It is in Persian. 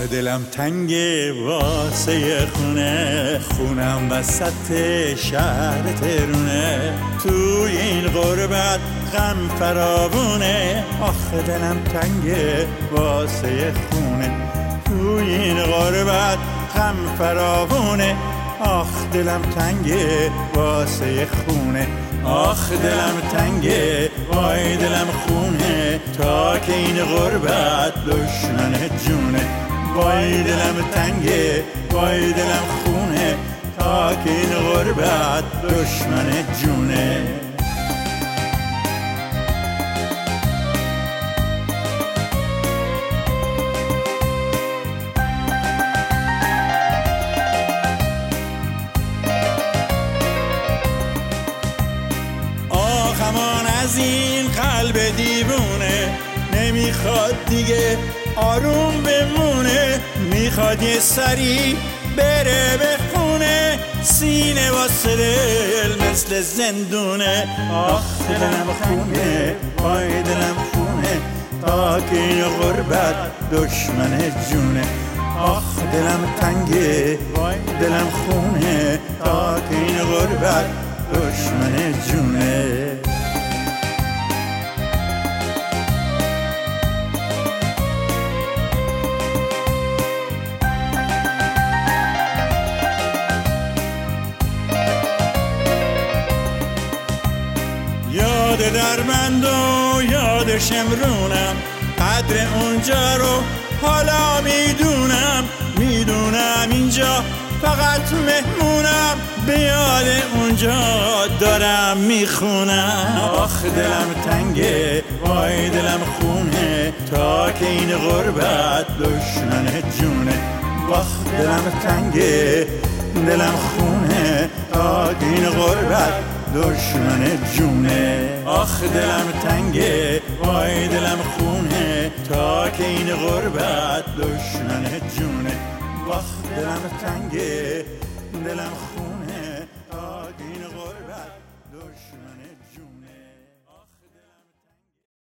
دلم تنگه واسه خونم وسط شهر تهرونه، توی این غربت غم فراوونه. آخه دلم تنگه واسه خونه، توی این غربت غم فراوونه. آخ دلم تنگه واسه خونه، آخ دلم تنگه وای دلم خونه، تا که این غربت دشمن جونه. وای دلم تنگه وای دلم خونه، تا که این غربت دشمن جونه. آخمان از این قلب دیوونه، نمیخواد دیگه آروم بمونه، میخواد یه سری بره به خونه، سینه واسه دل مثل زندونه. آخ دلم خونه وای دلم خونه، تا که این غربت دشمن جونه. آخ دلم تنگه وای دلم خونه، تا که این غربت دشمن جونه. یاد دربند و یاد شمرونم، قدر اونجا رو حالا میدونم اینجا فقط مهمونم، به یاد اونجا دارم میخونم. آخ دلم تنگه وای دلم خونه، تا که این غربت دشمن جونه. آخ دلم تنگه دلم خونه، تا که این غربت دشمن جونه. آخ دلم تنگه وای دلم خونه، تا که این غربت دشمن جونه. آخ دلم تنگه دلم خونه، تا که این غربت دشمن جونه.